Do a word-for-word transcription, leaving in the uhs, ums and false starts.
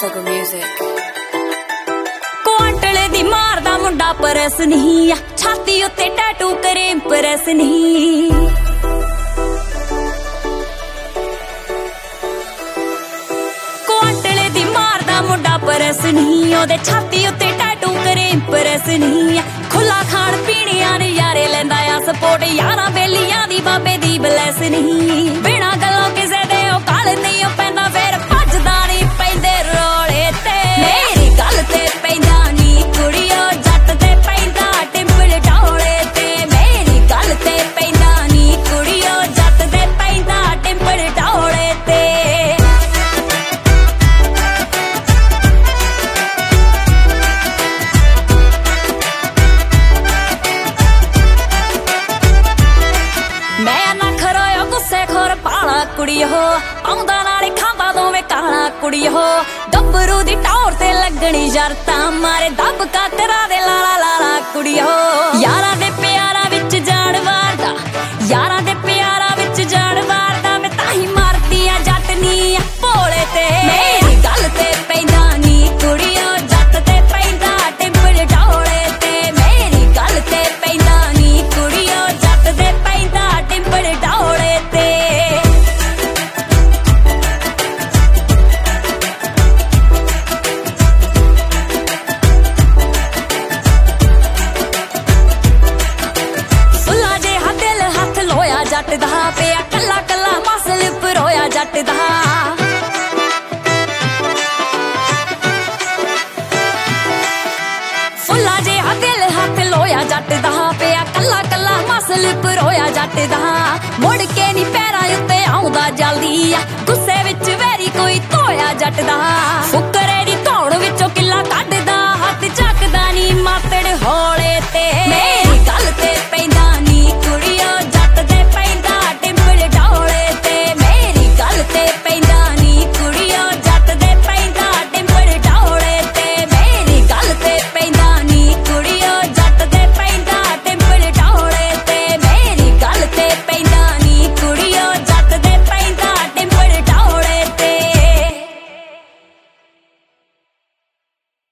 Circle Music। ਕੁਆਂਟਲੇ ਦੀ ਮਾਰਦਾ ਮੁੰਡਾ purse ਨਹੀਂ ਆ, ਛਾਤੀ ਉੱਤੇ ਟੈਟੂ ਕਰੇ ਇੰਪ੍ਰੈਸ ਨਹੀਂ। ਕੁਆਂਟਲੇ ਦੀ ਮਾਰਦਾ ਮੁੰਡਾ ਪਰਸ ਨਹੀਂ, ਉਹਦੇ ਛਾਤੀ ਉੱਤੇ ਟੈਟੂ ਕਰੇ ਇੰਪ੍ਰੈਸ ਨਹੀਂ ਆ। ਖੁੱਲਾ ਖਾਣ ਪੀਣਿਆਂ ਨਜ਼ਾਰੇ ਲੈਂਦਾ ਆ, ਸਪੋਰਟ ਯਾਰਾਂ ਬੇਲੀਆਂ ਦੀ ਬਾਬੇ ਦੀ ਬਲੈਸ ਨਹੀਂ। ਬਿਨਾਂ ਗੱਲੋਂ ਕਿਸੇ ਦੇ ਉਹ ਕਾਲ ਨਹੀਂ ਉਹ ਪੈਂਦਾ, ਫੇਰ ਭੱਜਦਾ ਨਹੀਂ ਪੈਂਦੇ ਰੋਲੇ ਤੇ। ਮੇਰੀ ਗੱਲ ਤੇ ਪੈਂਦਾ ਨੀ ਕੁੜੀਓ, ਜੱਟ ਤੇ ਪੈਂਦਾ ਟਿੰਪਲ ਟੌਲੇ ਤੇ। ਮੇਰੀ ਗੱਲ ਤੇ ਪੈਂਦਾ ਨੀ ਕੁੜੀਓ, ਜੱਟ ਤੇ ਪੈਂਦਾ ਟਿੰਪਲ ਟੌਲੇ ਤੇ। ਮੈਂ ਨਾ ਖਰੋਇਓ ਗੁੱਸੇ ਖੋਰ ਪਾਲਾ ਕੁੜੀਓ, ਆਉਂਦਾ ਨਾਲੇ ਖਾਂਦਾ ਦੋਵੇਂ ਕਾਲਾ ਕੁੜੀਓ। ਗੱਭਰੂ ਦੀ ਟੌਰ ਤੇ ਲੱਗਣੀ ਸ਼ਰਤਾਂ, ਮਾਰੇ ਦੱਬ ਕਾਤਰਾ ਦੇ ਲਾਲਾ ਲਾਲਾ ਕੁੜੀਓ। ਯਾਰਾਂ ਦੇ ਪਿਆਰਾਂ ਵਿੱਚ ਜਾਣ ਵਾਰਦਾ, ਯਾਰਾਂ ਦੇ ਪਿਆਰਾਂ ਵਿੱਚ ਜਾਣ ਵਾਰਦਾ, ਮੈਂ ਤਾਂ ਹੀ ਮਾਰਦੀ ਆ ਜੱਟ ਨੀ ਆ ਭੋਲੇ ਤੇ। ਮੇਰੀ ਗੱਲ ਤੇ ਪੈਂਦਾ ਨੀ ਕੁੜੀਓ, ਜੱਟ ਤੇ ਪੈਂਦਾ ਟਿੰਪਲ ਟੌਲੇ ਤੇ। ਮੇਰੀ ਗੱਲ ਤੇ ਪੈਂਦਾ ਨੀ ਕੁੜੀਓ, ਜੱਟ ਤੇ ਪੈਂਦਾ ਟਿੰਪਲ ਟੌਲੇ ਤੇ। ਫੁੱਲਾ ਜਿਹਾ ਦਿਲ ਹੱਥ ਲੋਇਆ ਜੱਟ ਦਾ, ਪਿਆ ਕੱਲਾ ਕੱਲਾ ਮਸਲ ਪਰੋਇਆ ਜੱਟ ਦਾ। ਫੁੱਲਾ ਜਿਹਾ ਦਿਲ ਹੱਥ ਲੋਇਆ ਜੱਟ ਦਾ, ਪਿਆ ਕੱਲਾ ਕੱਲਾ ਮਸਲ ਪਰੋਇਆ ਜੱਟ ਦਾ। ਮੁੜ ਕੇ ਨੀ ਪੈਰਾਂ ਉੱਤੇ ਆਉਂਦਾ ਜਲਦੀ ਆ, ਗੁੱਸੇ ਵਿੱਚ ਵੈਰੀ ਕੋਈ ਧੋਇਆ ਜੱਟ ਦਾ। ਫੁੱਕ